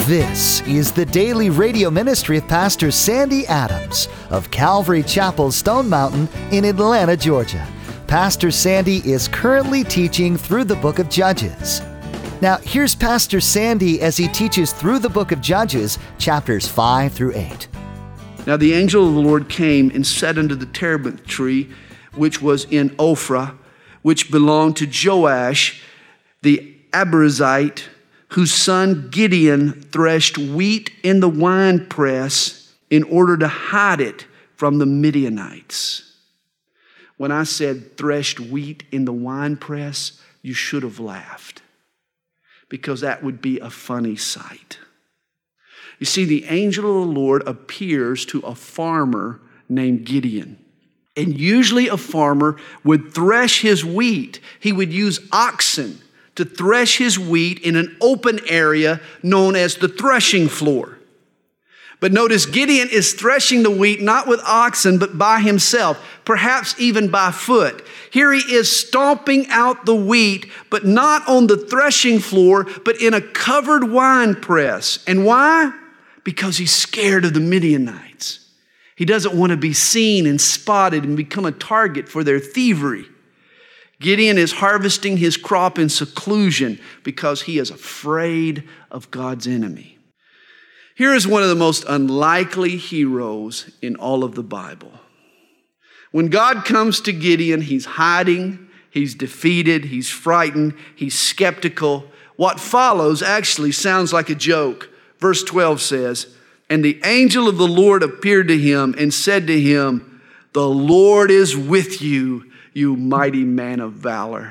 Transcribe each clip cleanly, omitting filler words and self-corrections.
This is the daily radio ministry of Pastor Sandy Adams of Calvary Chapel, Stone Mountain in Atlanta, Georgia. Pastor Sandy is currently teaching through the book of Judges. Now, here's Pastor Sandy as he teaches through the book of Judges, chapters 5 through 8. Now the angel of the Lord came and sat under the terebinth tree, which was in Ophrah, which belonged to Joash the Abiezrite, whose son Gideon threshed wheat in the winepress in order to hide it from the Midianites. When I said threshed wheat in the winepress, you should have laughed, because that would be a funny sight. You see, the angel of the Lord appears to a farmer named Gideon. And usually a farmer would thresh his wheat. He would use oxen to thresh his wheat in an open area known as the threshing floor. But notice Gideon is threshing the wheat not with oxen, but by himself, perhaps even by foot. Here he is stomping out the wheat, but not on the threshing floor, but in a covered wine press. And why? Because he's scared of the Midianites. He doesn't want to be seen and spotted and become a target for their thievery. Gideon is harvesting his crop in seclusion because he is afraid of God's enemy. Here is one of the most unlikely heroes in all of the Bible. When God comes to Gideon, he's hiding, he's defeated, he's frightened, he's skeptical. What follows actually sounds like a joke. Verse 12 says, "And the angel of the Lord appeared to him and said to him, 'The Lord is with you, you mighty man of valor.'"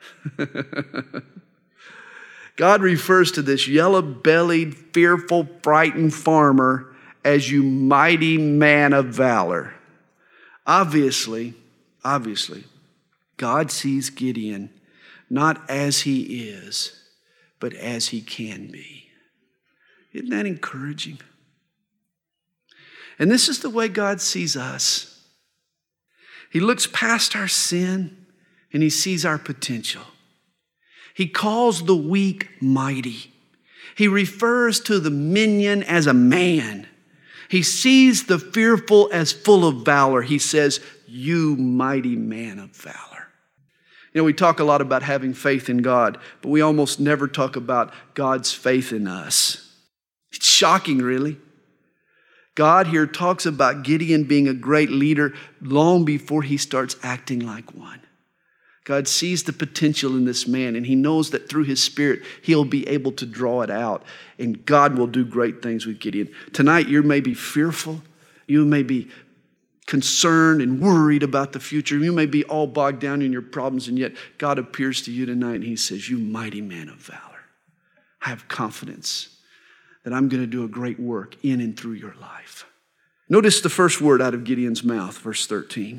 God refers to this yellow-bellied, fearful, frightened farmer as "you mighty man of valor." Obviously, God sees Gideon not as he is, but as he can be. Isn't that encouraging? And this is the way God sees us. He looks past our sin and he sees our potential. He calls the weak mighty. He refers to the minion as a man. He sees the fearful as full of valor. He says, "You mighty man of valor." You know, we talk a lot about having faith in God, but we almost never talk about God's faith in us. It's shocking, really. God here talks about Gideon being a great leader long before he starts acting like one. God sees the potential in this man, and he knows that through his Spirit, he'll be able to draw it out, and God will do great things with Gideon. Tonight, you may be fearful. You may be concerned and worried about the future. You may be all bogged down in your problems, and yet God appears to you tonight, and he says, "You mighty man of valor. I have confidence that I'm going to do a great work in and through your life." Notice the first word out of Gideon's mouth, verse 13.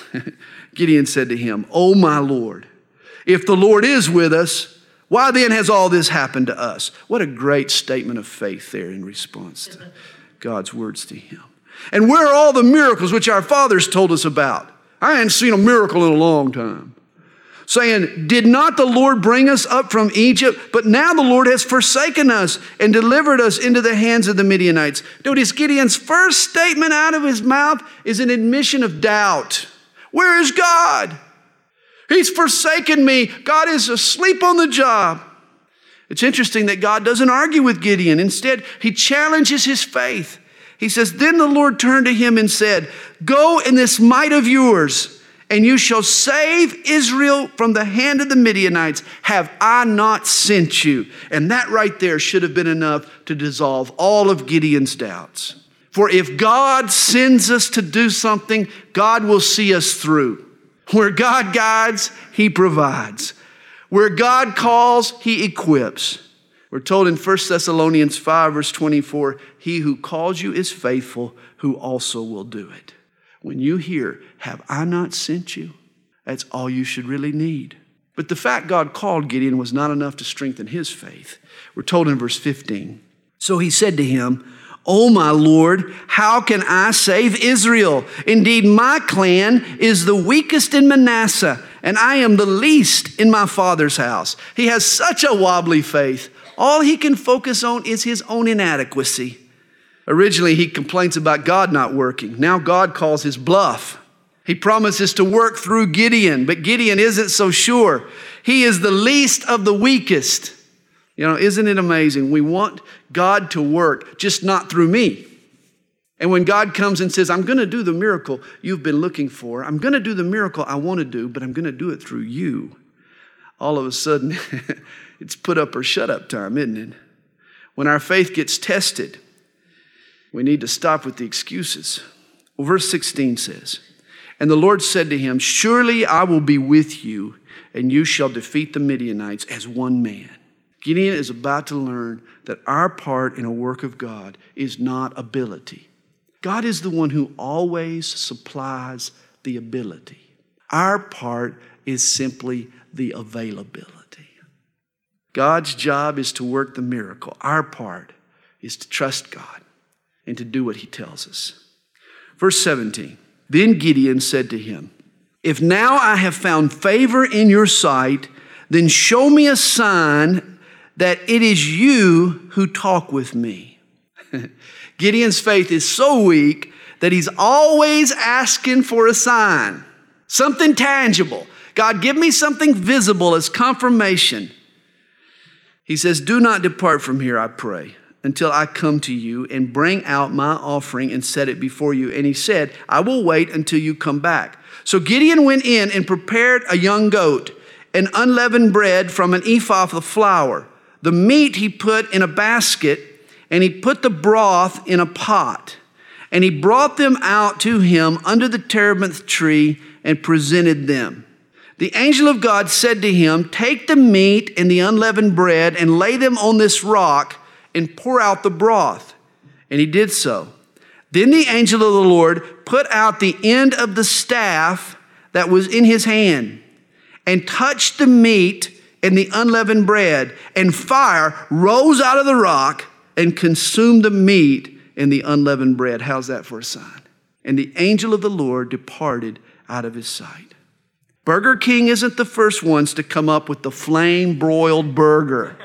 Gideon said to him, "Oh my Lord, if the Lord is with us, why then has all this happened to us?" What a great statement of faith there in response to God's words to him. "And where are all the miracles which our fathers told us about? I hadn't seen a miracle in a long time. Saying, 'Did not the Lord bring us up from Egypt? But now the Lord has forsaken us and delivered us into the hands of the Midianites.'" Notice Gideon's first statement out of his mouth is an admission of doubt. Where is God? He's forsaken me. God is asleep on the job. It's interesting that God doesn't argue with Gideon. Instead, he challenges his faith. He says, "Then the Lord turned to him and said, 'Go in this might of yours, and you shall save Israel from the hand of the Midianites. Have I not sent you?'" And that right there should have been enough to dissolve all of Gideon's doubts. For if God sends us to do something, God will see us through. Where God guides, he provides. Where God calls, he equips. We're told in 1 Thessalonians 5, verse 24, "He who calls you is faithful, who also will do it." When you hear, "Have I not sent you?" that's all you should really need. But the fact God called Gideon was not enough to strengthen his faith. We're told in verse 15, "So he said to him, 'Oh my Lord, how can I save Israel? Indeed, my clan is the weakest in Manasseh, and I am the least in my father's house.'" He has such a wobbly faith. All he can focus on is his own inadequacy. Originally, he complains about God not working. Now God calls his bluff. He promises to work through Gideon, but Gideon isn't so sure. He is the least of the weakest. You know, isn't it amazing? We want God to work, just not through me. And when God comes and says, I'm going to do the miracle you've been looking for, I'm going to do the miracle I want to do, but I'm going to do it through you. All of a sudden, it's put up or shut up time, isn't it? When our faith gets tested, we need to stop with the excuses. Well, verse 16 says, and the Lord said to him, surely I will be with you, and you shall defeat the Midianites as one man. Gideon is about to learn that our part in a work of God is not ability. God is the one who always supplies the ability. Our part is simply the availability. God's job is to work the miracle. Our part is to trust God and to do what he tells us. Verse 17, then Gideon said to him, if now I have found favor in your sight, then show me a sign that it is you who talk with me. Gideon's faith is so weak that he's always asking for a sign, something tangible. God, give me something visible as confirmation. He says, do not depart from here, I pray, until I come to you and bring out my offering and set it before you. And he said, I will wait until you come back. So Gideon went in and prepared a young goat and unleavened bread from an ephah of flour. The meat he put in a basket, and he put the broth in a pot. And he brought them out to him under the terebinth tree and presented them. The angel of God said to him, take the meat and the unleavened bread and lay them on this rock and pour out the broth. And he did so. Then the angel of the Lord put out the end of the staff that was in his hand and touched the meat and the unleavened bread, and fire rose out of the rock and consumed the meat and the unleavened bread. How's that for a sign? And the angel of the Lord departed out of his sight. Burger King isn't the first ones to come up with the flame-broiled burger.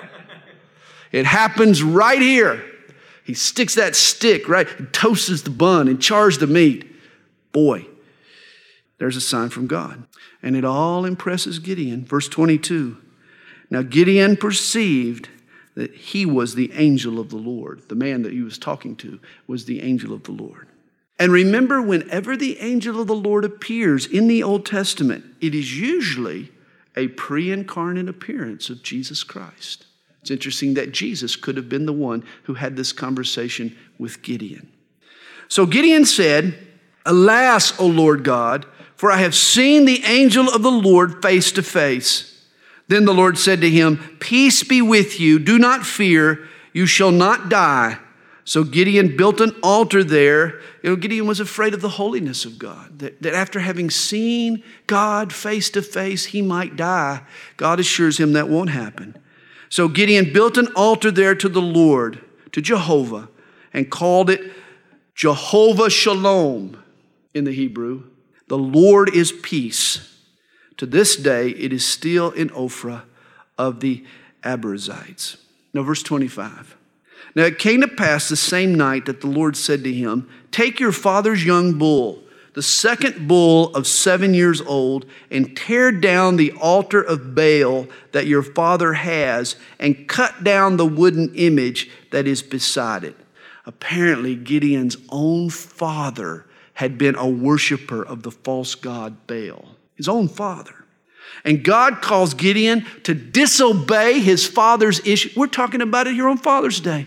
It happens right here. He sticks that stick, right, and toasts the bun and chars the meat. Boy, there's a sign from God. And it all impresses Gideon. Verse 22. Now Gideon perceived that he was the angel of the Lord. The man that he was talking to was the angel of the Lord. And remember, whenever the angel of the Lord appears in the Old Testament, it is usually a pre-incarnate appearance of Jesus Christ. It's interesting that Jesus could have been the one who had this conversation with Gideon. So Gideon said, alas, O Lord God, for I have seen the angel of the Lord face to face. Then the Lord said to him, peace be with you. Do not fear. You shall not die. So Gideon built an altar there. Gideon was afraid of the holiness of God. That after having seen God face to face, he might die. God assures him that won't happen. So Gideon built an altar there to the Lord, to Jehovah, and called it Jehovah Shalom in the Hebrew. The Lord is peace. To this day, it is still in Ophrah of the Abiezrites. Now, verse 25. Now, it came to pass the same night that the Lord said to him, take your father's young bull, the second bull of 7 years old, and tear down the altar of Baal that your father has, and cut down the wooden image that is beside it. Apparently, Gideon's own father had been a worshiper of the false god Baal. His own father. And God calls Gideon to disobey his father's issue. We're talking about it here on Father's Day.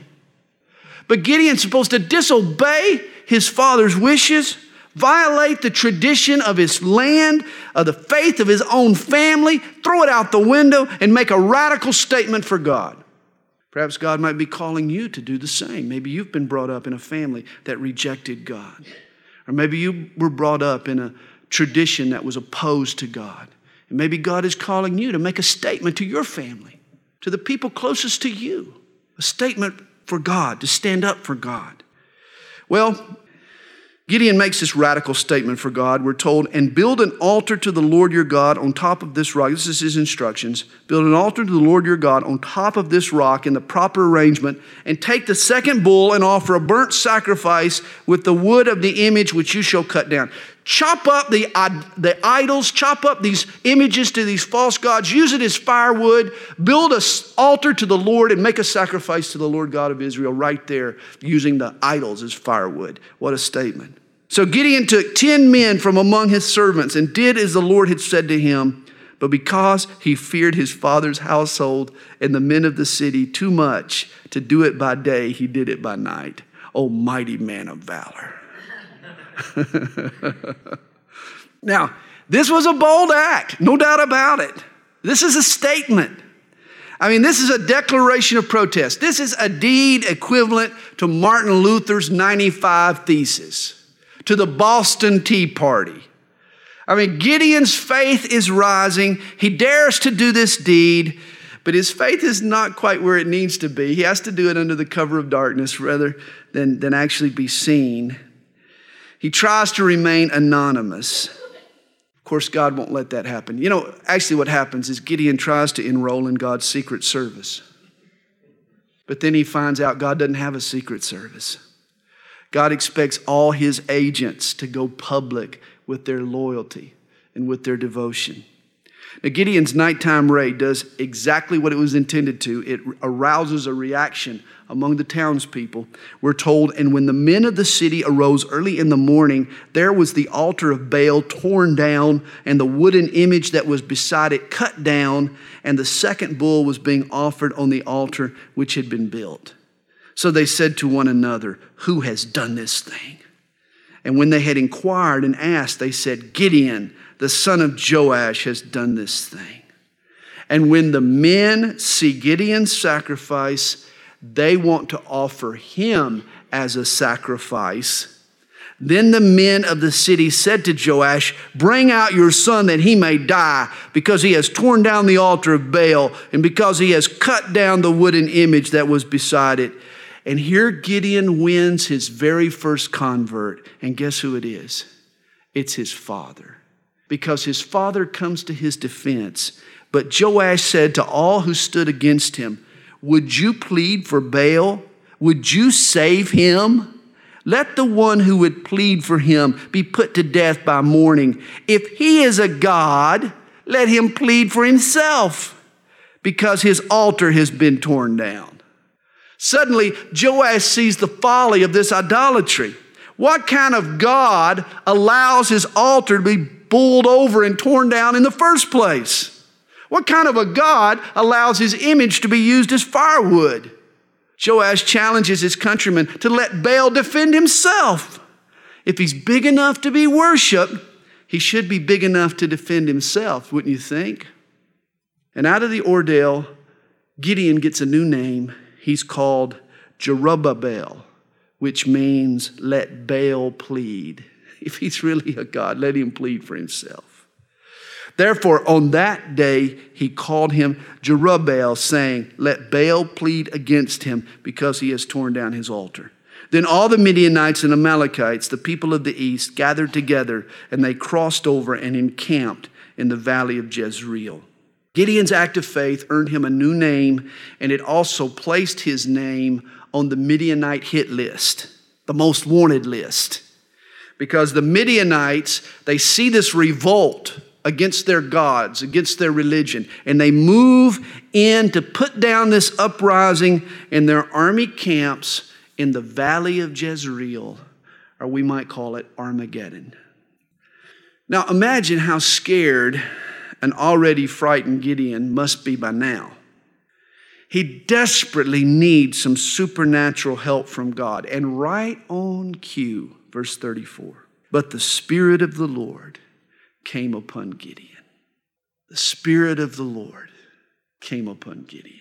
But Gideon's supposed to disobey his father's wishes, violate the tradition of his land, of the faith of his own family, throw it out the window, and make a radical statement for God. Perhaps God might be calling you to do the same. Maybe you've been brought up in a family that rejected God. Or maybe you were brought up in a tradition that was opposed to God. And maybe God is calling you to make a statement to your family, to the people closest to you, a statement for God, to stand up for God. Well, Gideon makes this radical statement for God. We're told, and build an altar to the Lord your God on top of this rock. This is his instructions. Build an altar to the Lord your God on top of this rock in the proper arrangement, and take the second bull and offer a burnt sacrifice with the wood of the image which you shall cut down. Chop up the idols, chop up these images to these false gods, use it as firewood, build an altar to the Lord and make a sacrifice to the Lord God of Israel right there using the idols as firewood. What a statement. So Gideon took 10 men from among his servants and did as the Lord had said to him. But because he feared his father's household and the men of the city too much to do it by day, he did it by night. O mighty man of valor. Now, this was a bold act, no doubt about it. This is a statement. I mean, this is a declaration of protest. This is a deed equivalent to Martin Luther's 95 Theses, to the Boston Tea Party. I mean, Gideon's faith is rising. He dares to do this deed, but his faith is not quite where it needs to be. He has to do it under the cover of darkness rather than actually be seen. He tries to remain anonymous. Of course, God won't let that happen. You know, actually what happens is Gideon tries to enroll in God's secret service. But then he finds out God doesn't have a secret service. God expects all his agents to go public with their loyalty and with their devotion. Now, Gideon's nighttime raid does exactly what it was intended to. It arouses a reaction among the townspeople. We're told, and when the men of the city arose early in the morning, there was the altar of Baal torn down, and the wooden image that was beside it cut down, and the second bull was being offered on the altar which had been built. So they said to one another, who has done this thing? And when they had inquired and asked, they said, Gideon, the son of Joash, has done this thing. And when the men see Gideon's sacrifice, they want to offer him as a sacrifice. Then the men of the city said to Joash, bring out your son that he may die, because he has torn down the altar of Baal and because he has cut down the wooden image that was beside it. And here Gideon wins his very first convert. And guess who it is? It's his father. Because his father comes to his defense. But Joash said to all who stood against him, would you plead for Baal? Would you save him? Let the one who would plead for him be put to death by morning. If he is a god, let him plead for himself, because his altar has been torn down. Suddenly, Joash sees the folly of this idolatry. What kind of God allows his altar to be bowled over and torn down in the first place? What kind of a God allows his image to be used as firewood? Joash challenges his countrymen to let Baal defend himself. If he's big enough to be worshiped, he should be big enough to defend himself, wouldn't you think? And out of the ordeal, Gideon gets a new name. He's called Jerubbaal, which means let Baal plead. If he's really a God, let him plead for himself. Therefore, on that day, he called him Jerubbaal, saying, let Baal plead against him because he has torn down his altar. Then all the Midianites and Amalekites, the people of the east, gathered together, and they crossed over and encamped in the valley of Jezreel. Gideon's act of faith earned him a new name, and it also placed his name on the Midianite hit list, the most wanted list. Because the Midianites, they see this revolt against their gods, against their religion, and they move in to put down this uprising in their army camps in the valley of Jezreel, or we might call it Armageddon. Now imagine how scared an already frightened Gideon must be by now. He desperately needs some supernatural help from God. And right on cue, verse 34, but the Spirit of the Lord came upon Gideon. The Spirit of the Lord came upon Gideon.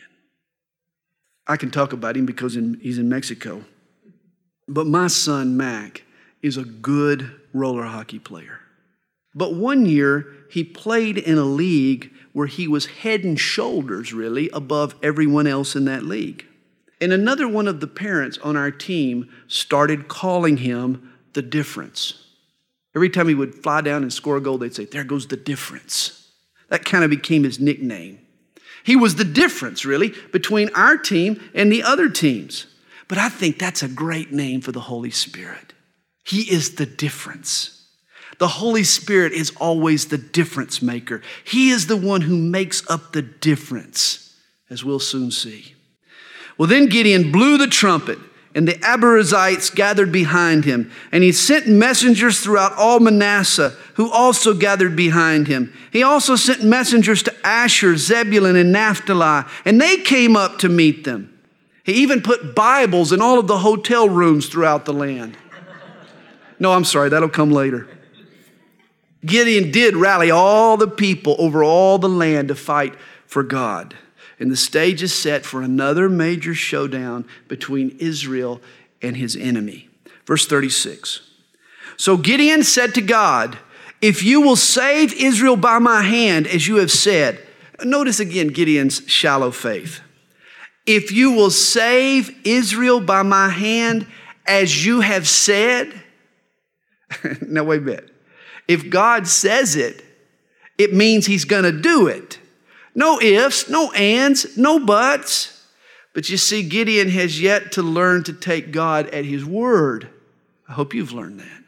I can talk about him because he's in Mexico. But my son, Mac, is a good roller hockey player. But one year, he played in a league where he was head and shoulders, really, above everyone else in that league. And another one of the parents on our team started calling him the difference. Every time he would fly down and score a goal, they'd say, there goes the difference. That kind of became his nickname. He was the difference, really, between our team and the other teams. But I think that's a great name for the Holy Spirit. He is the difference. The Holy Spirit is always the difference maker. He is the one who makes up the difference, as we'll soon see. Well, then Gideon blew the trumpet, and the Abiezrites gathered behind him. And he sent messengers throughout all Manasseh, who also gathered behind him. He also sent messengers to Asher, Zebulun, and Naphtali, and they came up to meet them. He even put Bibles in all of the hotel rooms throughout the land. No, I'm sorry, that'll come later. Gideon did rally all the people over all the land to fight for God. And the stage is set for another major showdown between Israel and his enemy. Verse 36. So Gideon said to God, if you will save Israel by my hand, as you have said. Notice again Gideon's shallow faith. If you will save Israel by my hand, as you have said. Now wait a minute. If God says it, it means he's going to do it. No ifs, no ands, no buts. But you see, Gideon has yet to learn to take God at his word. I hope you've learned that.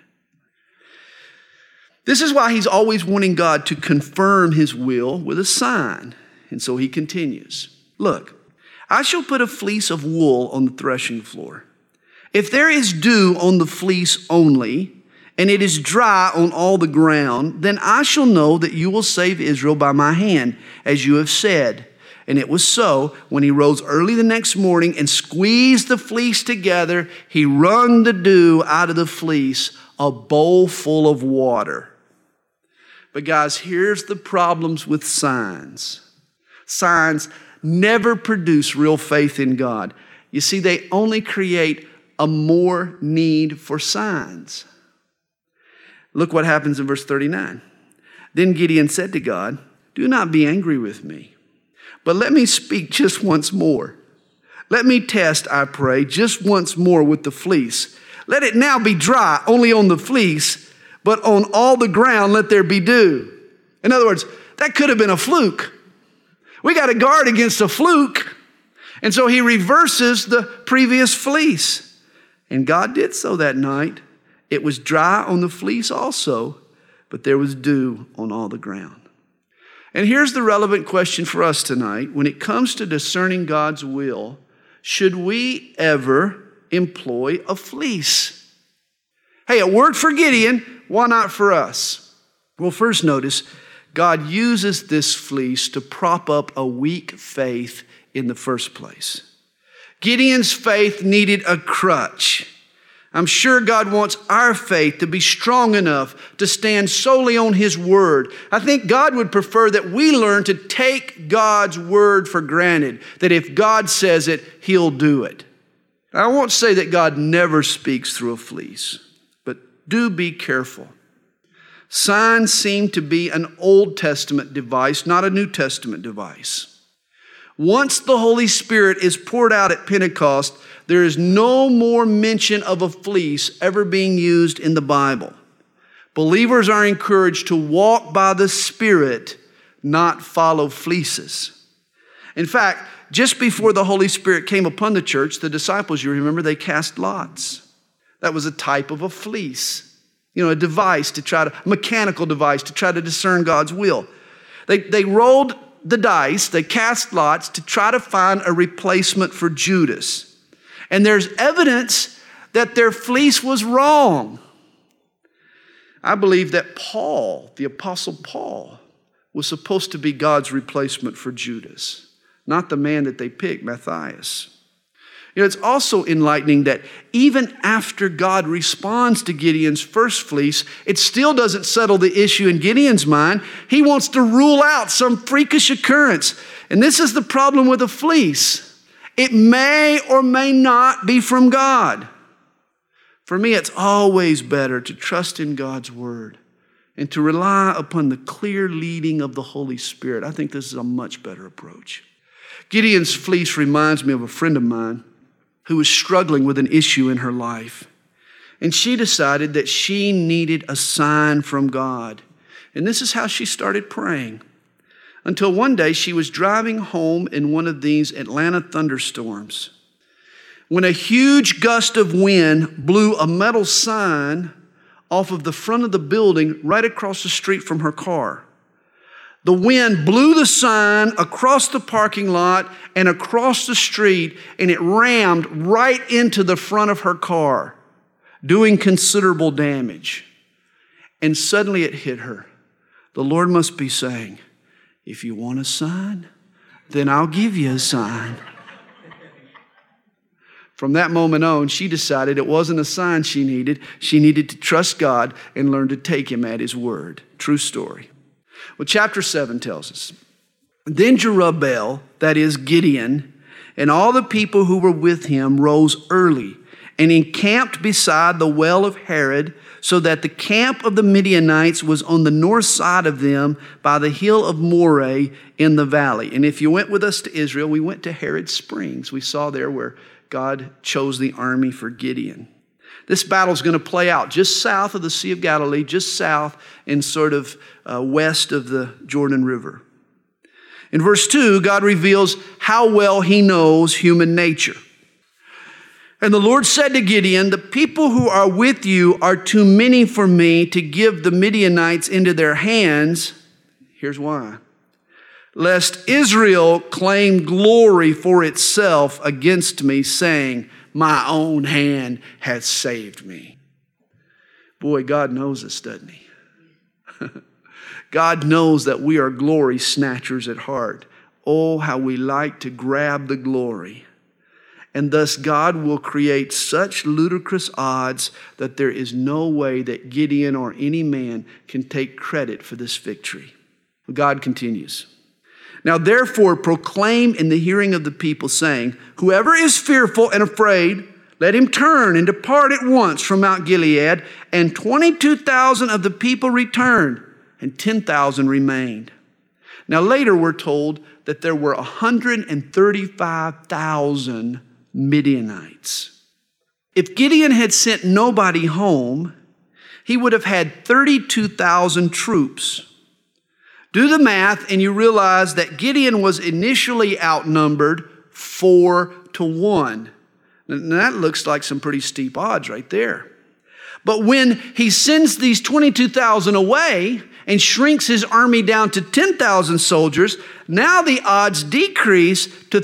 This is why he's always wanting God to confirm his will with a sign. And so he continues. Look, I shall put a fleece of wool on the threshing floor. If there is dew on the fleece only, and it is dry on all the ground, then I shall know that you will save Israel by my hand, as you have said. And it was so, when he rose early the next morning and squeezed the fleece together, he wrung the dew out of the fleece, a bowl full of water. But guys, here's the problems with signs. Signs never produce real faith in God. You see, they only create a more need for signs. Look what happens in verse 39. Then Gideon said to God, do not be angry with me, but let me speak just once more. Let me test, I pray, just once more with the fleece. Let it now be dry only on the fleece, but on all the ground let there be dew. In other words, that could have been a fluke. We got to guard against a fluke. And so he reverses the previous fleece. And God did so that night. It was dry on the fleece also, but there was dew on all the ground. And here's the relevant question for us tonight. When it comes to discerning God's will, should we ever employ a fleece? Hey, it worked for Gideon. Why not for us? Well, first notice, God uses this fleece to prop up a weak faith in the first place. Gideon's faith needed a crutch. I'm sure God wants our faith to be strong enough to stand solely on his word. I think God would prefer that we learn to take God's word for granted, that if God says it, he'll do it. I won't say that God never speaks through a fleece, but do be careful. Signs seem to be an Old Testament device, not a New Testament device. Once the Holy Spirit is poured out at Pentecost, there is no more mention of a fleece ever being used in the Bible. Believers are encouraged to walk by the Spirit, not follow fleeces. In fact, just before the Holy Spirit came upon the church, the disciples, you remember, they cast lots. That was a type of a fleece, a device a mechanical device to try to discern God's will. They rolled the dice, they cast lots to try to find a replacement for Judas. And there's evidence that their fleece was wrong. I believe that Paul, the Apostle Paul, was supposed to be God's replacement for Judas, not the man that they picked, Matthias. It's also enlightening that even after God responds to Gideon's first fleece, it still doesn't settle the issue in Gideon's mind. He wants to rule out some freakish occurrence. And this is the problem with a fleece. It may or may not be from God. For me, it's always better to trust in God's word and to rely upon the clear leading of the Holy Spirit. I think this is a much better approach. Gideon's fleece reminds me of a friend of mine who was struggling with an issue in her life. And she decided that she needed a sign from God. And this is how she started praying. Until one day she was driving home in one of these Atlanta thunderstorms, when a huge gust of wind blew a metal sign off of the front of the building right across the street from her car. The wind blew the sign across the parking lot and across the street, and it rammed right into the front of her car, doing considerable damage. And suddenly it hit her. The Lord must be saying, if you want a sign, then I'll give you a sign. From that moment on, she decided it wasn't a sign she needed. She needed to trust God and learn to take Him at His word. True story. Well, chapter 7 tells us, then Jerubbaal, that is Gideon, and all the people who were with him rose early and encamped beside the well of Harod, so that the camp of the Midianites was on the north side of them by the hill of Moreh in the valley. And if you went with us to Israel, we went to Harod Springs. We saw there where God chose the army for Gideon. This battle is going to play out just south of the Sea of Galilee, just south and sort of west of the Jordan River. In verse 2, God reveals how well He knows human nature. And the Lord said to Gideon, the people who are with you are too many for me to give the Midianites into their hands. Here's why. Lest Israel claim glory for itself against me, saying, my own hand has saved me. Boy, God knows us, doesn't He? God knows that we are glory snatchers at heart. Oh, how we like to grab the glory. And thus God will create such ludicrous odds that there is no way that Gideon or any man can take credit for this victory. God continues. Now therefore proclaim in the hearing of the people, saying, whoever is fearful and afraid, let him turn and depart at once from Mount Gilead. And 22,000 of the people returned, and 10,000 remained. Now later we're told that there were 135,000 Midianites. If Gideon had sent nobody home, he would have had 32,000 troops. Do the math and you realize that Gideon was initially outnumbered 4-1. Now that looks like some pretty steep odds right there. But when he sends these 22,000 away and shrinks his army down to 10,000 soldiers, now the odds decrease to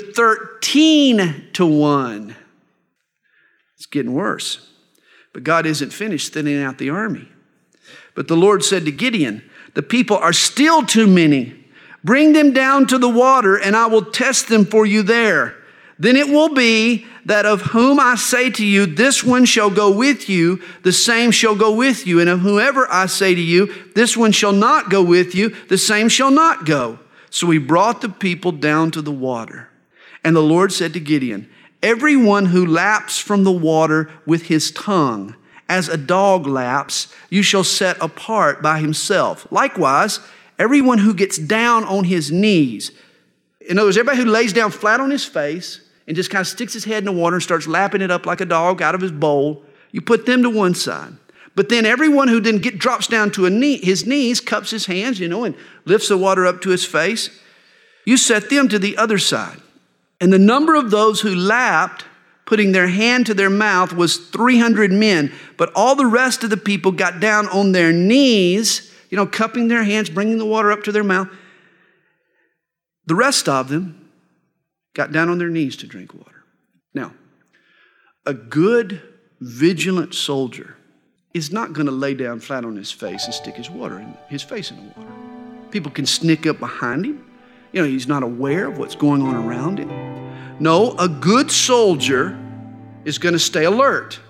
13-1. It's getting worse. But God isn't finished thinning out the army. But the Lord said to Gideon, the people are still too many. Bring them down to the water, and I will test them for you there. Then it will be that of whom I say to you, this one shall go with you, the same shall go with you. And of whoever I say to you, this one shall not go with you, the same shall not go. So he brought the people down to the water. And the Lord said to Gideon, everyone who laps from the water with his tongue, as a dog laps, you shall set apart by himself. Likewise, everyone who gets down on his knees. In other words, everybody who lays down flat on his face and just kind of sticks his head in the water and starts lapping it up like a dog out of his bowl, you put them to one side. But then everyone who then drops down to his knees, cups his hands, and lifts the water up to his face, you set them to the other side. And the number of those who lapped, putting their hand to their mouth, was 300 men. But all the rest of the people got down on their knees, cupping their hands, bringing the water up to their mouth. The rest of them got down on their knees to drink water. Now, a good, vigilant soldier is not going to lay down flat on his face and stick his face in the water. People can sneak up behind him. He's not aware of what's going on around him. No, a good soldier is going to stay alert.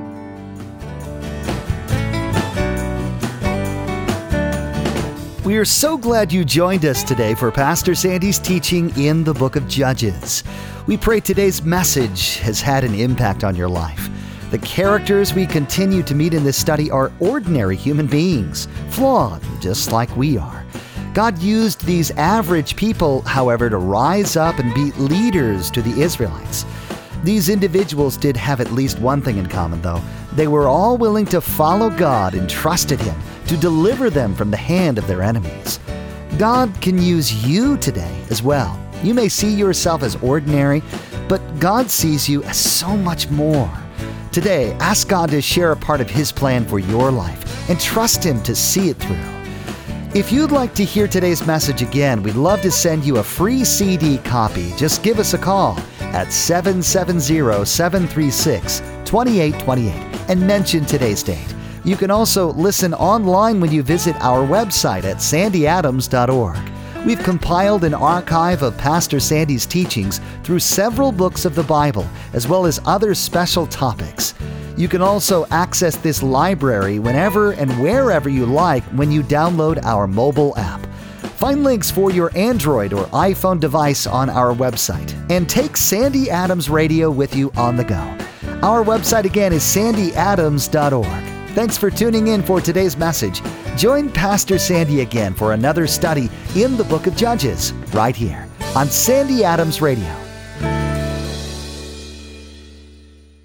We are so glad you joined us today for Pastor Sandy's teaching in the book of Judges. We pray today's message has had an impact on your life. The characters we continue to meet in this study are ordinary human beings, flawed just like we are. God used these average people, however, to rise up and be leaders to the Israelites. These individuals did have at least one thing in common, though. They were all willing to follow God and trusted Him to deliver them from the hand of their enemies. God can use you today as well. You may see yourself as ordinary, but God sees you as so much more. Today, ask God to share a part of His plan for your life and trust Him to see it through. If you'd like to hear today's message again, we'd love to send you a free CD copy. Just give us a call at 770-736-2828 and mention today's date. You can also listen online when you visit our website at sandyadams.org. We've compiled an archive of Pastor Sandy's teachings through several books of the Bible, as well as other special topics. You can also access this library whenever and wherever you like when you download our mobile app. Find links for your Android or iPhone device on our website, and take Sandy Adams Radio with you on the go. Our website again is sandyadams.org. Thanks for tuning in for today's message. Join Pastor Sandy again for another study in the book of Judges, right here on Sandy Adams Radio.